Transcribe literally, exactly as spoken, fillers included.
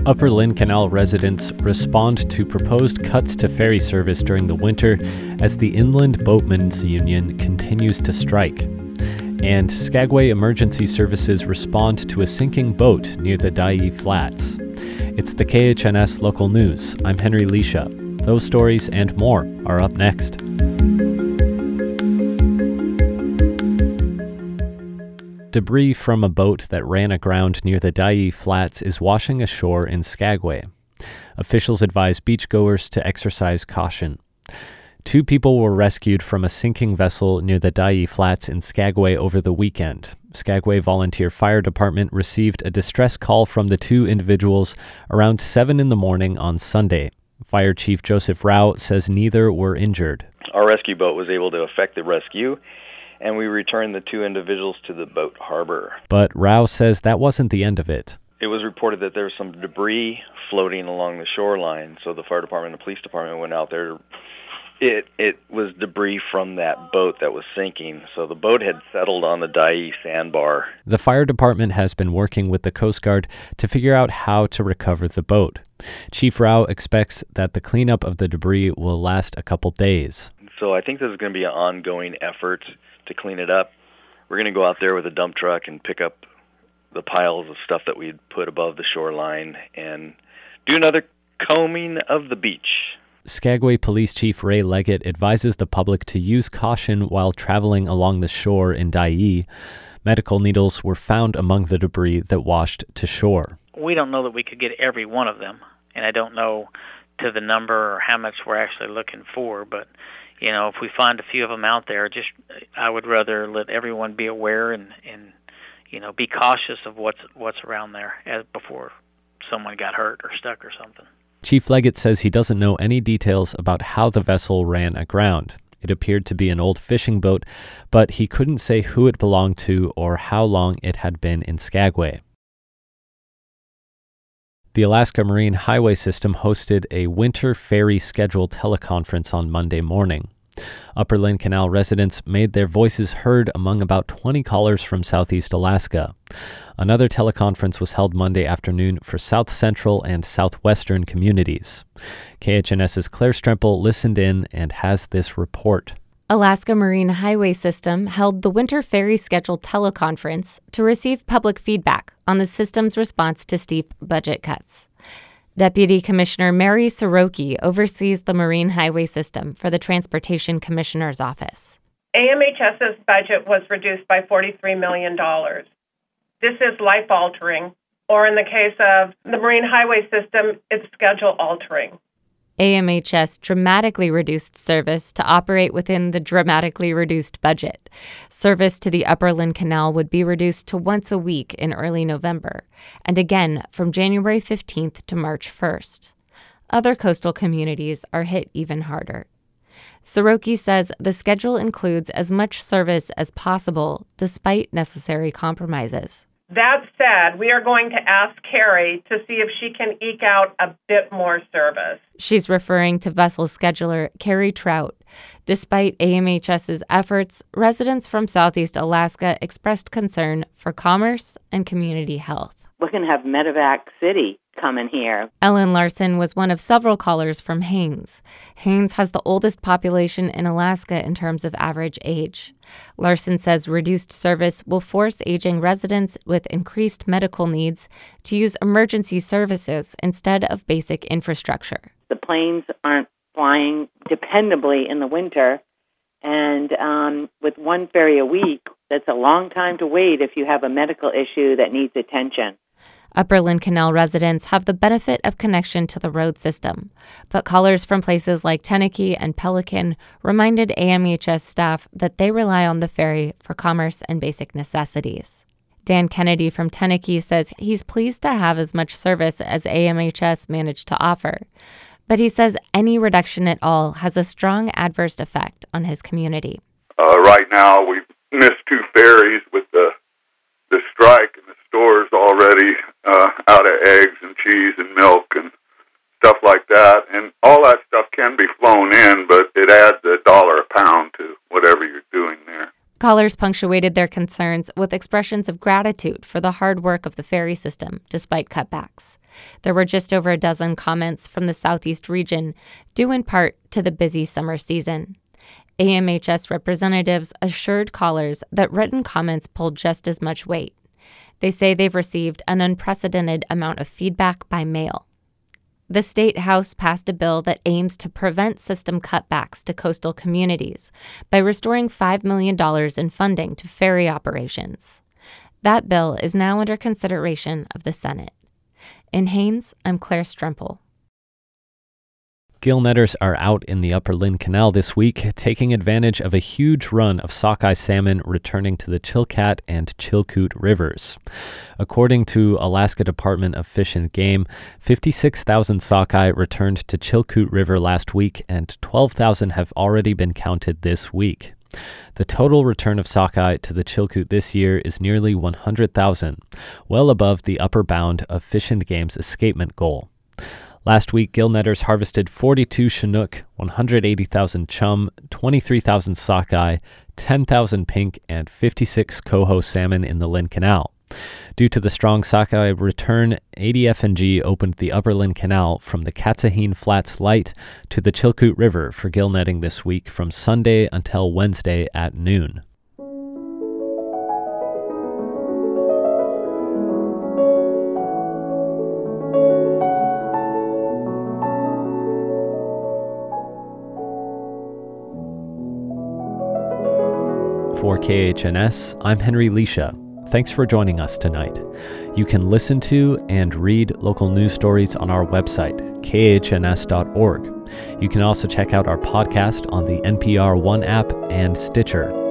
Upper Lynn Canal residents respond to proposed cuts to ferry service during the winter as the Inland Boatmen's Union continues to strike. And Skagway Emergency Services respond to a sinking boat near the Dyea Flats. It's the K H N S Local News. I'm Henry Lisha. Those stories and more are up next. Debris from a boat that ran aground near the Dyea Flats is washing ashore in Skagway. Officials advise beachgoers to exercise caution. Two people were rescued from a sinking vessel near the Dyea Flats in Skagway over the weekend. Skagway Volunteer Fire Department received a distress call from the two individuals around seven in the morning on Sunday. Fire Chief Joseph Rao says neither were injured. Our rescue boat was able to effect the rescue, and we returned the two individuals to the boat harbor. But Rao says that wasn't the end of it. It was reported that there was some debris floating along the shoreline, so the fire department and the police department went out there. It it was debris from that boat that was sinking, so the boat had settled on the Dyea sandbar. The fire department has been working with the Coast Guard to figure out how to recover the boat. Chief Rao expects that the cleanup of the debris will last a couple days. So I think this is going to be an ongoing effort to clean it up. We're going to go out there with a dump truck and pick up the piles of stuff that we'd put above the shoreline and do another combing of the beach. Skagway Police Chief Ray Leggett advises the public to use caution while traveling along the shore in Dyea. Medical needles were found among the debris that washed to shore. We don't know that we could get every one of them, and I don't know to the number or how much we're actually looking for, but you know, if we find a few of them out there, just I would rather let everyone be aware and, and you know, be cautious of what's what's around there as before someone got hurt or stuck or something. Chief Leggett says he doesn't know any details about how the vessel ran aground. It appeared to be an old fishing boat, but he couldn't say who it belonged to or how long it had been in Skagway. The Alaska Marine Highway System hosted a winter ferry schedule teleconference on Monday morning. Upper Lynn Canal residents made their voices heard among about twenty callers from Southeast Alaska. Another teleconference was held Monday afternoon for South Central and Southwestern communities. KHNS's Claire Stremple listened in and has this report. Alaska Marine Highway System held the winter ferry schedule teleconference to receive public feedback on the system's response to steep budget cuts. Deputy Commissioner Mary Soroki oversees the Marine Highway System for the Transportation Commissioner's Office. AMHS's budget was reduced by forty-three million dollars. This is life-altering, or in the case of the Marine Highway System, it's schedule-altering. A M H S dramatically reduced service to operate within the dramatically reduced budget. Service to the Upper Lynn Canal would be reduced to once a week in early November, and again from January fifteenth to March first. Other coastal communities are hit even harder. Soroki says the schedule includes as much service as possible despite necessary compromises. That said, we are going to ask Carrie to see if she can eke out a bit more service. She's referring to vessel scheduler Carrie Trout. Despite AMHS's efforts, residents from Southeast Alaska expressed concern for commerce and community health. We're going to have Medevac City coming here. Ellen Larson was one of several callers from Haines. Haines has the oldest population in Alaska in terms of average age. Larson says reduced service will force aging residents with increased medical needs to use emergency services instead of basic infrastructure. The planes aren't flying dependably in the winter, and um, with one ferry a week, that's a long time to wait if you have a medical issue that needs attention. Upper Lynn Canal residents have the benefit of connection to the road system, but callers from places like Tenakee and Pelican reminded A M H S staff that they rely on the ferry for commerce and basic necessities. Dan Kennedy from Tenakee says he's pleased to have as much service as A M H S managed to offer, but he says any reduction at all has a strong adverse effect on his community. Uh, right now, we've missed two ferries with the the strike, and the store's already uh, out of eggs and cheese and milk and stuff like that. And all that stuff can be flown in, but it adds a dollar a pound to whatever you're doing there. Callers punctuated their concerns with expressions of gratitude for the hard work of the ferry system, despite cutbacks. There were just over a dozen comments from the Southeast region, due in part to the busy summer season. A M H S representatives assured callers that written comments pulled just as much weight. They say they've received an unprecedented amount of feedback by mail. The State House passed a bill that aims to prevent system cutbacks to coastal communities by restoring five million dollars in funding to ferry operations. That bill is now under consideration of the Senate. In Haines, I'm Claire Strempel. Gill netters are out in the Upper Lynn Canal this week, taking advantage of a huge run of sockeye salmon returning to the Chilkat and Chilkoot rivers. According to Alaska Department of Fish and Game, fifty-six thousand sockeye returned to Chilkoot River last week, and twelve thousand have already been counted this week. The total return of sockeye to the Chilkoot this year is nearly one hundred thousand, well above the upper bound of Fish and Game's escapement goal. Last week, gill netters harvested forty-two Chinook, one hundred eighty thousand chum, twenty-three thousand sockeye, ten thousand pink, and fifty-six coho salmon in the Lynn Canal. Due to the strong sockeye return, A D F N G opened the Upper Lynn Canal from the Katsahine Flats Light to the Chilkoot River for gill netting this week from Sunday until Wednesday at noon. For K H N S, I'm Henry Leisha. Thanks for joining us tonight. You can listen to and read local news stories on our website, k h n s dot org. You can also check out our podcast on the N P R One app and Stitcher.